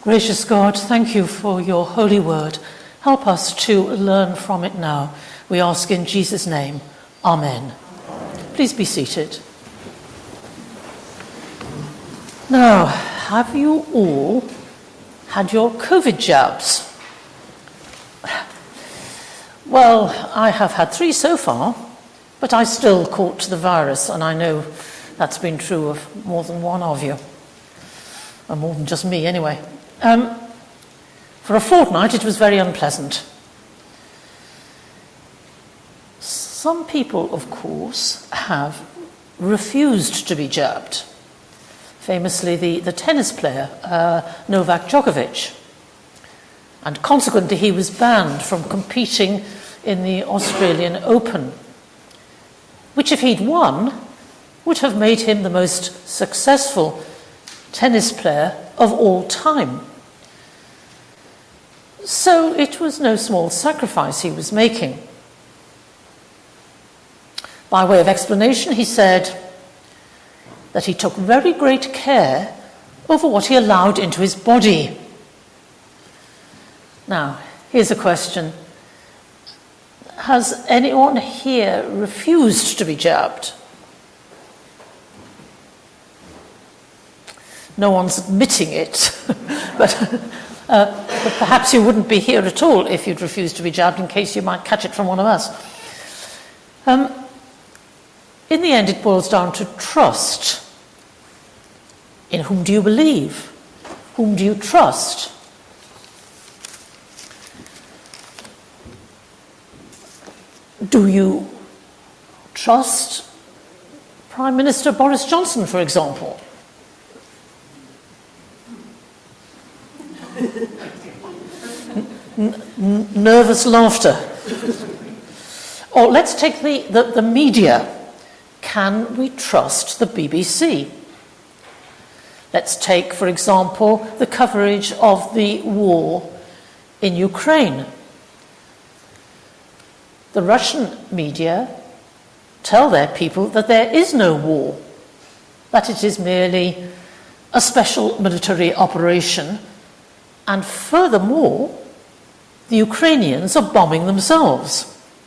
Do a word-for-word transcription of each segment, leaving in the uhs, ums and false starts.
Gracious God, thank you for your holy word. Help us to learn from it now. We ask in Jesus' name. Amen. Please be seated. Now, have you all had your COVID jabs? Well, I have had three so far, but I still caught the virus, and I know that's been true of more than one of you. Or more than just me, anyway. Um, for a fortnight, it was very unpleasant. Some people, of course, have refused to be jabbed. Famously, the, the tennis player, uh, Novak Djokovic. And consequently, he was banned from competing in the Australian Open, which, if he'd won, would have made him the most successful tennis player of all time. So it was no small sacrifice he was making. By way of explanation, he said that he took very great care over what he allowed into his body. Now, here's a question. Has anyone here refused to be jabbed? No one's admitting it, but, uh, but perhaps you wouldn't be here at all if you'd refused to be jabbed, in case you might catch it from one of us. Um, in the end, it boils down to trust. In whom do you believe? Whom do you trust? Do you trust Prime Minister Boris Johnson, for example? N- n- nervous laughter. Or let's take the, the, the media. Can we trust the B B C? Let's take, for example, the coverage of the war in Ukraine. The Russian media tell their people that there is no war, that it is merely a special military operation, and furthermore, the Ukrainians are bombing themselves.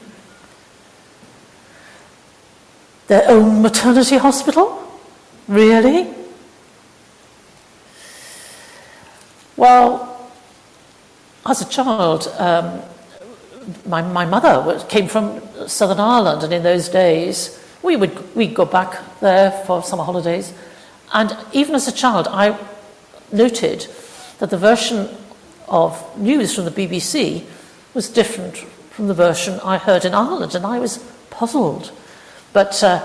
Their own maternity hospital? Really? Well, as a child, um, my, my mother was, came from Southern Ireland, and in those days, we would we'd go back there for summer holidays. And even as a child, I noted that the version of news from the B B C was different from the version I heard in Ireland, and I was puzzled. But uh,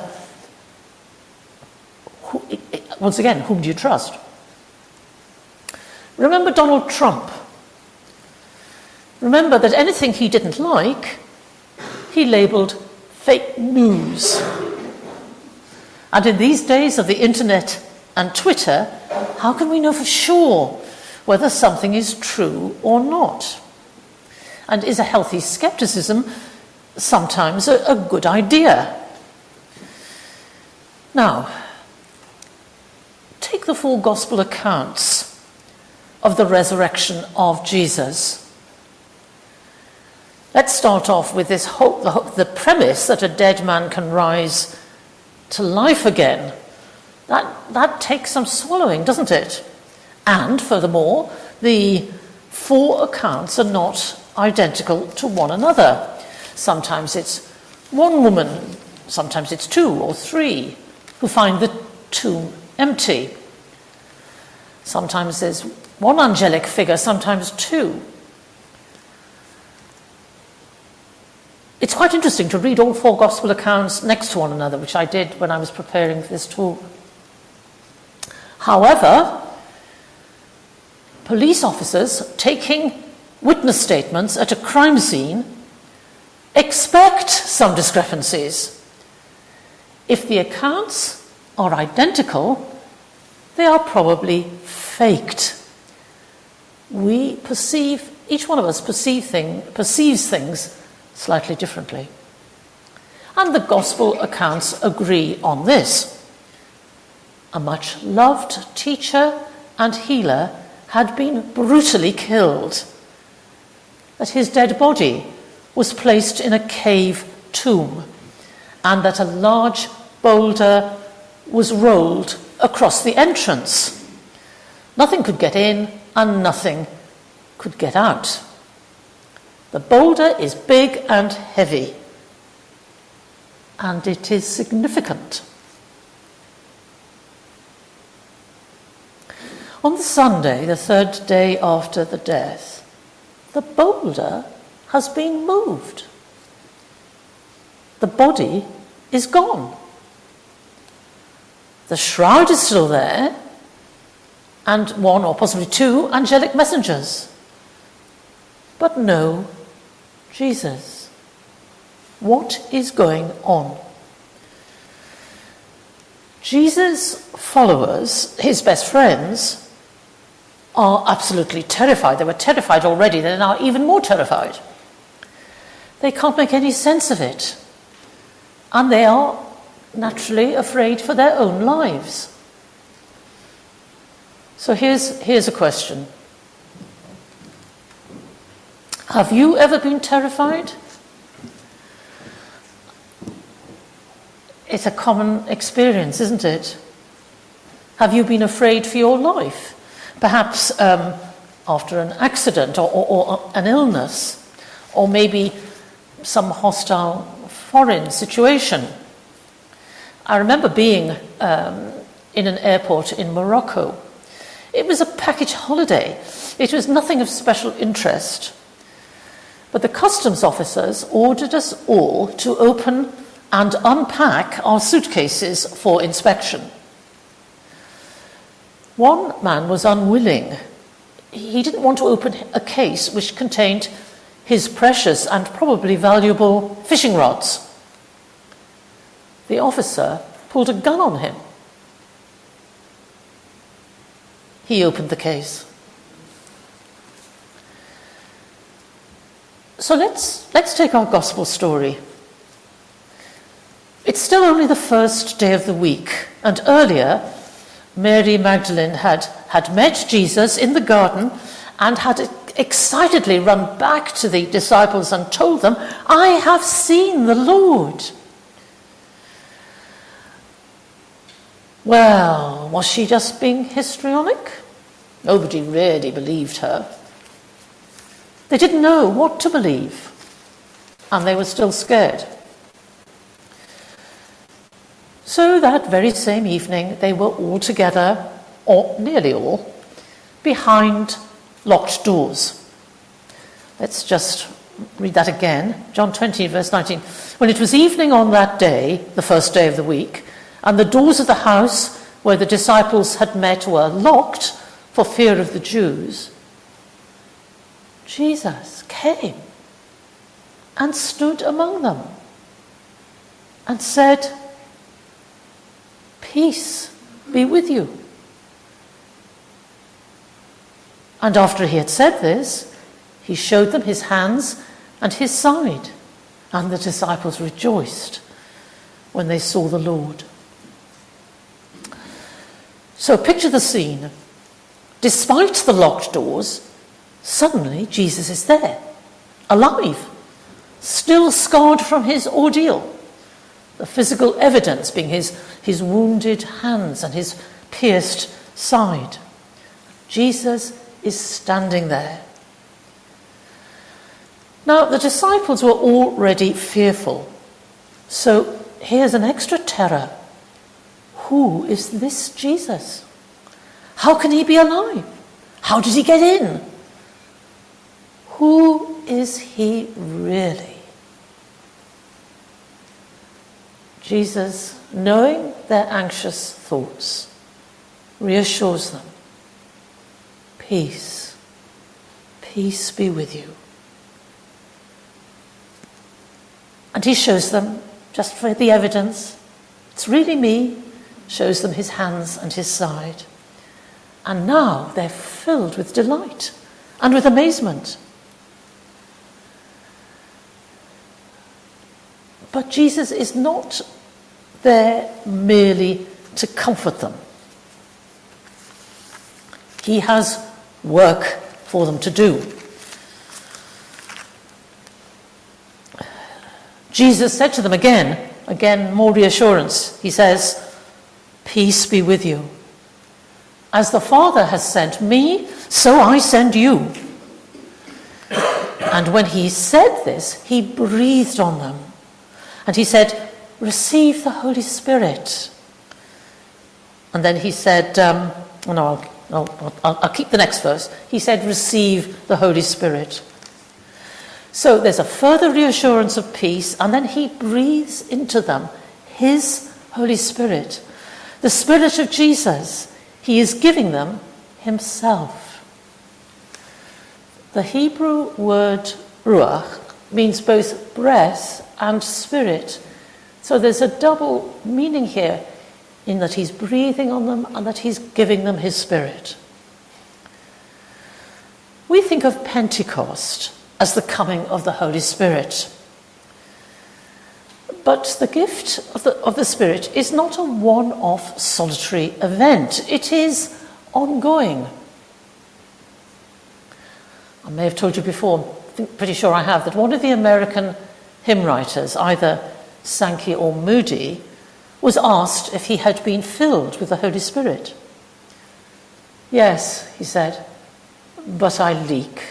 who, once again, whom do you trust? Remember Donald Trump. Remember that anything he didn't like, he labelled fake news. And in these days of the internet and Twitter, how can we know for sure whether something is true or not? And is a healthy skepticism sometimes a, a good idea? Now, take the four gospel accounts of the resurrection of Jesus. Let's start off with this hope, the, hope, the premise that a dead man can rise to life again. That, that takes some swallowing, doesn't it? And furthermore, the four accounts are not identical to one another. Sometimes it's one woman, sometimes it's two or three who find the tomb empty. Sometimes there's one angelic figure, sometimes two. It's quite interesting to read all four gospel accounts next to one another, which I did when I was preparing for this talk. However, police officers taking witness statements at a crime scene expect some discrepancies. If the accounts are identical, they are probably faked. We perceive, each one of us perceive thing, perceives things slightly differently. And the gospel accounts agree on this. A much loved teacher and healer had been brutally killed, that his dead body was placed in a cave tomb, and that a large boulder was rolled across the entrance. Nothing could get in and nothing could get out. The boulder is big and heavy, and it is significant. On the Sunday, the third day after the death, the boulder has been moved. The body is gone. The shroud is still there, and one or possibly two angelic messengers. But no Jesus. What is going on? Jesus' followers, his best friends, are absolutely terrified. They were terrified already. They're now even more terrified. They can't make any sense of it. And they are naturally afraid for their own lives. So here's, here's a question. Have you ever been terrified? It's a common experience, isn't it? Have you been afraid for your life? Perhaps um, after an accident or, or, or an illness, or maybe some hostile foreign situation. I remember being um, in an airport in Morocco. It was a package holiday. It was nothing of special interest. But the customs officers ordered us all to open and unpack our suitcases for inspection. One man was unwilling. He didn't want to open a case which contained his precious and probably valuable fishing rods. The officer pulled a gun on him. He opened the case. So let's, let's take our gospel story. It's still only the first day of the week, and earlier, Mary Magdalene had, had met Jesus in the garden and had excitedly run back to the disciples and told them, "I have seen the Lord." Well, was she just being histrionic? Nobody really believed her. They didn't know what to believe, and they were still scared. So that very same evening, they were all together, or nearly all, behind locked doors. Let's just read that again. John twenty, verse nineteen. When it was evening on that day, the first day of the week, and the doors of the house where the disciples had met were locked for fear of the Jews, Jesus came and stood among them and said, "Peace be with you." And after he had said this, he showed them his hands and his side, and the disciples rejoiced when they saw the Lord. So picture the scene. Despite the locked doors, suddenly Jesus is there, alive, still scarred from his ordeal. The physical evidence being his, his wounded hands and his pierced side. Jesus is standing there. Now, the disciples were already fearful. So here's an extra terror. Who is this Jesus? How can he be alive? How did he get in? Who is he really? Jesus, knowing their anxious thoughts, reassures them. Peace, peace be with you. And he shows them, just for the evidence, it's really me, shows them his hands and his side. And now they're filled with delight and with amazement. But Jesus is not there merely to comfort them. He has work for them to do. Jesus said to them again, again, more reassurance. He says, "Peace be with you. As the Father has sent me, so I send you." And when he said this, he breathed on them. And he said, "Receive the Holy Spirit." And then he said, um, oh no, I'll, I'll, I'll, I'll keep the next verse. He said, "Receive the Holy Spirit." So there's a further reassurance of peace, and then he breathes into them his Holy Spirit, the Spirit of Jesus. He is giving them himself. The Hebrew word ruach means both breath and spirit. So there's a double meaning here in that he's breathing on them and that he's giving them his Spirit. We think of Pentecost as the coming of the Holy Spirit. But the gift of the, of the Spirit is not a one-off solitary event. It is ongoing. I may have told you before, I think, pretty sure I have, that one of the American hymn writers, either Sankey or Moody, was asked if he had been filled with the Holy Spirit. "Yes," he said, "but I leak."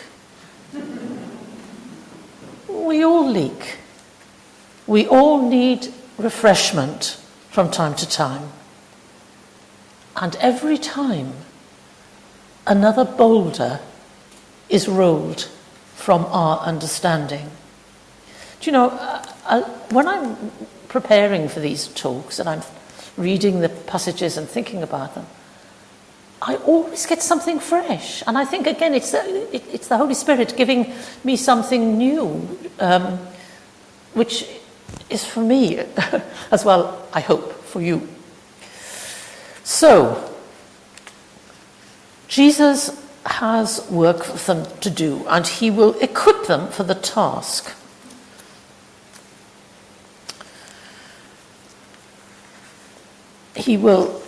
We all leak. We all need refreshment from time to time. And every time, another boulder is rolled from our understanding. Do you know, uh, uh, when I'm preparing for these talks and I'm reading the passages and thinking about them, I always get something fresh. And I think, again, it's the, it, it's the Holy Spirit giving me something new, um, which is for me as well, I hope, for you. So, Jesus has work for them to do, and he will equip them for the task. He will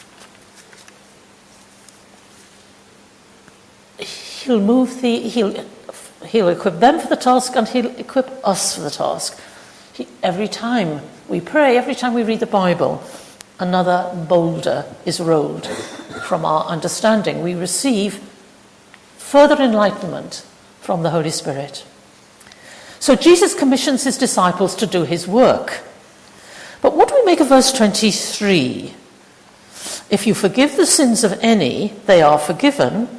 He'll move the, he'll, he'll equip them for the task, and he'll equip us for the task. He, every time we pray, every time we read the Bible, another boulder is rolled from our understanding. We receive further enlightenment from the Holy Spirit. So Jesus commissions his disciples to do his work. But what do we make of verse twenty-three? "If you forgive the sins of any, they are forgiven.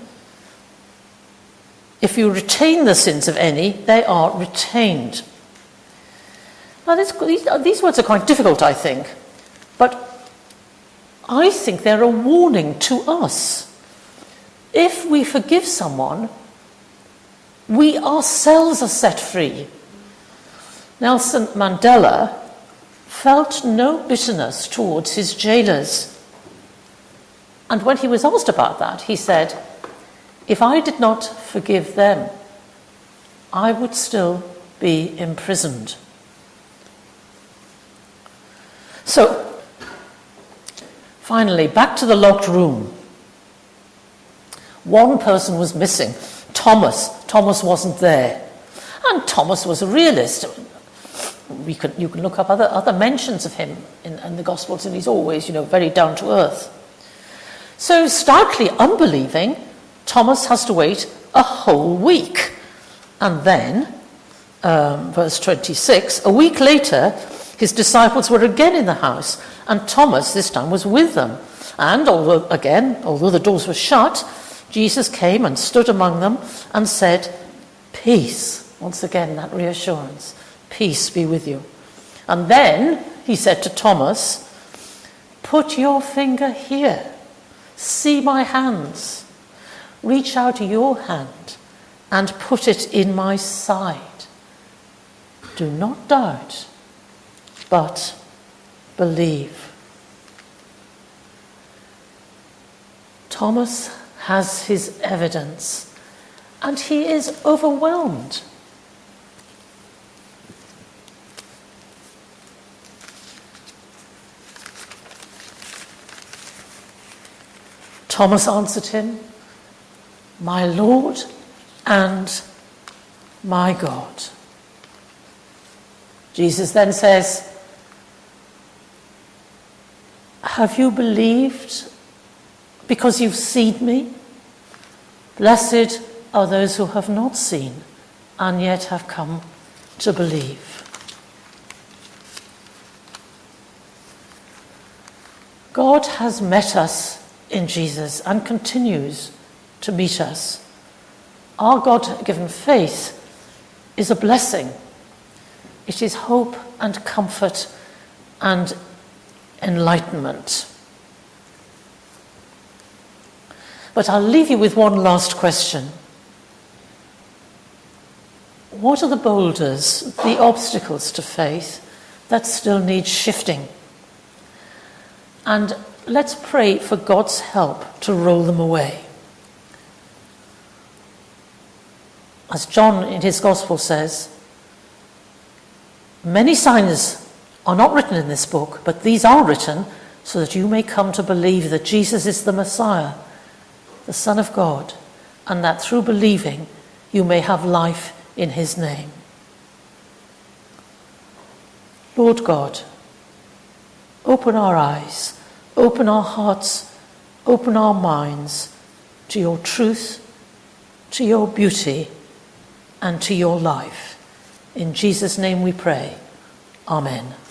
If you retain the sins of any, they are retained." Now, this, these, these words are quite difficult, I think. But I think they're a warning to us. If we forgive someone, we ourselves are set free. Nelson Mandela felt no bitterness towards his jailers. And when he was asked about that, he said, "If I did not forgive them, I would still be imprisoned." So, finally, back to the locked room. One person was missing. Thomas. Thomas wasn't there. And Thomas was a realist. We could, you can look up other, other mentions of him in, in the Gospels, and he's always, you know, very down to earth. So, stoutly unbelieving, Thomas has to wait a whole week. And then, um, verse twenty-six, a week later, his disciples were again in the house, and Thomas this time was with them. And although, again, although the doors were shut, Jesus came and stood among them and said, "Peace." Once again, that reassurance. "Peace be with you." And then he said to Thomas, "Put your finger here. See my hands. Reach out your hand and put it in my side. Do not doubt, but believe." Thomas has his evidence, and he is overwhelmed. Thomas answered him, my Lord and my God. Jesus then says, have you believed because you've seen me? Blessed are those who have not seen and yet have come to believe. God has met us in Jesus and continues to meet us. Our God-given faith is a blessing. It is hope and comfort and enlightenment. But I'll leave you with one last question. What are the boulders, the obstacles to faith that still need shifting? And let's pray for God's help to roll them away. As John in his Gospel says, many signs are not written in this book, but these are written so that you may come to believe that Jesus is the Messiah, the Son of God, and that through believing you may have life in his name. Lord God, open our eyes, open our hearts, open our minds to your truth, to your beauty, and to your life. In Jesus' name we pray. Amen.